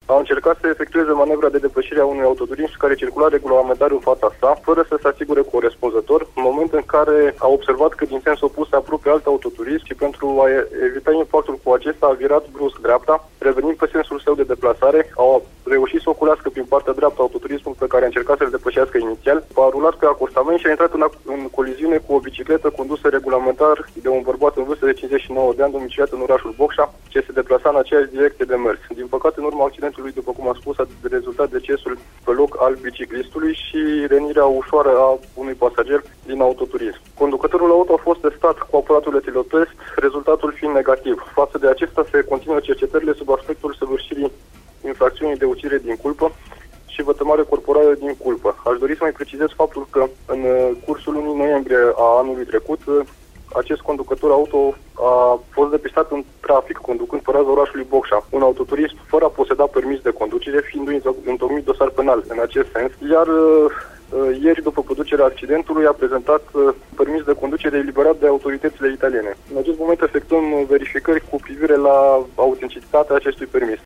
a încercat să efectueze manevra de depășire a unui autoturism care circula regulamentar în fața sa, fără să se asigure corespunzător, în moment în care a observat că din sens opus se apropie alt autoturism și pentru a evita impactul cu acesta a virat brusc dreapta, revenind pe sensul său de deplasare, au reușit să oculească prin partea dreaptă autoturismul pe care a încercat să-l depășească inițial, a rulat pe acostament și a intrat în coliziune cu o bicicletă condusă regulamentar de un bărbat în vârstă de 59 de ani, domiciliat în orașul Bocșa, ce se deplasa în aceeași direcție de mers. Din păcate, în urma accidentului, după cum am spus, a rezultat decesul pe loc al biciclistului și rănirea ușoară a unui pasager din autoturism. Conducătorul auto a fost testat cu aparatul etilotest, rezultatul fiind negativ. Față de acesta se continuă cercetările sub aspectul săvârșirii infracțiunii de ucidere din culpă și vătămare corporală din culpă. Aș dori să mai precizez faptul că în cursul lunii noiembrie a anului trecut, acest conducător auto a fost depistat în trafic, conducând pe raza orașului Bocșa un autoturism fără a poseda permis de conducere, fiind întocmit dosar penal în acest sens, iar ieri, după producerea accidentului, a prezentat permis de conducere eliberat de autoritățile italiene. În acest moment efectuăm verificări cu privire la autenticitatea acestui permis.